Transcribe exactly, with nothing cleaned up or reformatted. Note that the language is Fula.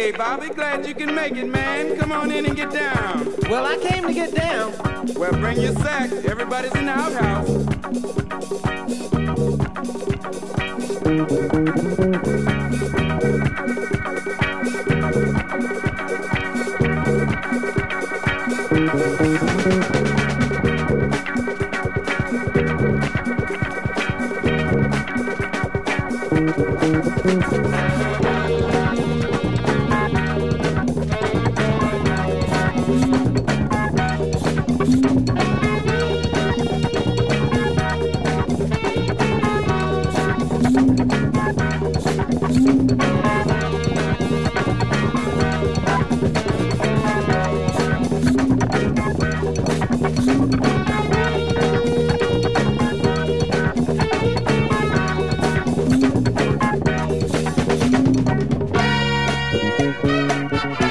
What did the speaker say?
Hey, Bobby, glad you can make it, man. Come on in and get down. Well, I came to get down. Well, bring your sack. Everybody's in the outhouse. Thank you.